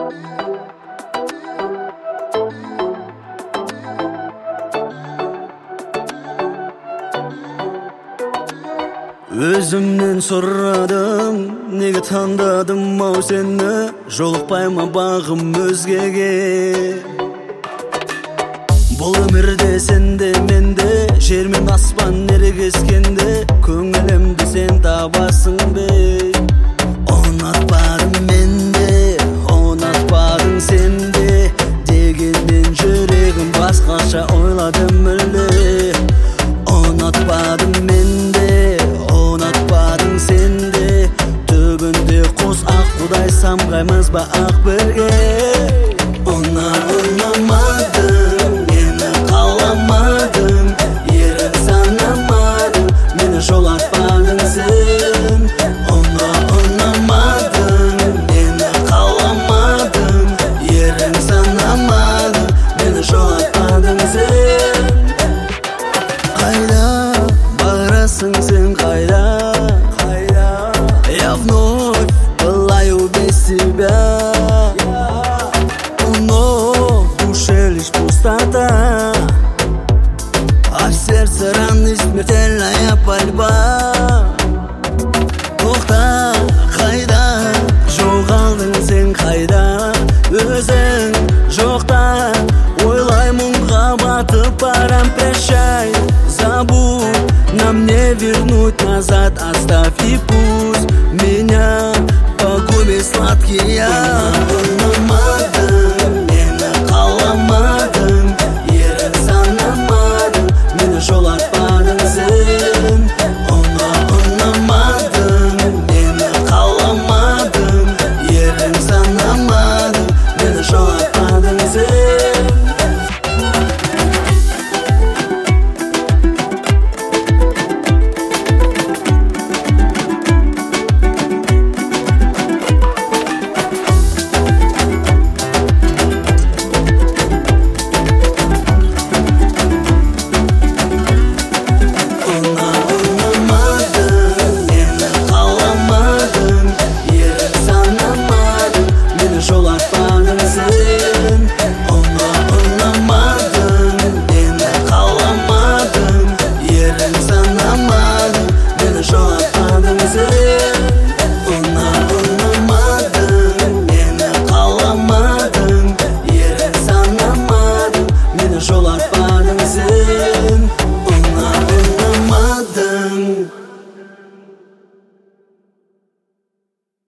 Өзімнен сұрадым, неге таңдадым ау сені, жолықпай ма бағым өзгеге. Бұл өмірде сенде менде, жер мен аспан ерегескенде, көңілімді сен табасың бе. Ұнатпадым менде, ұнатпадың сенде, дегенмен жүрегім басқаша ойладым мүлде. Ұнатпадым менде, ұнатпадың сенде, түбінде қос ақ құдай самғаймыз ба ақ бірге. Ұнар